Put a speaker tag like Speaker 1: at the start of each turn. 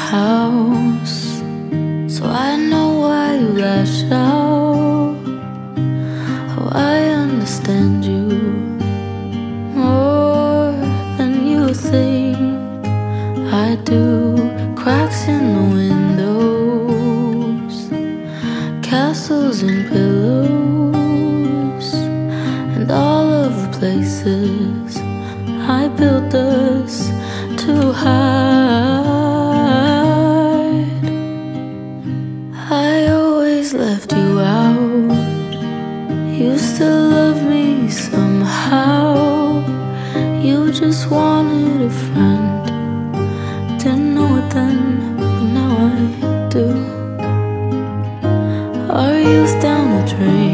Speaker 1: house, so I know why you lash out. Oh, I understand you more than you think I do. Cracks in the windows, castles and pillows, and all of the places I built us to hide. I always left you out. You still love me somehow. You just wanted a friend. Didn't know it then, but now I do. Our youth down the drain,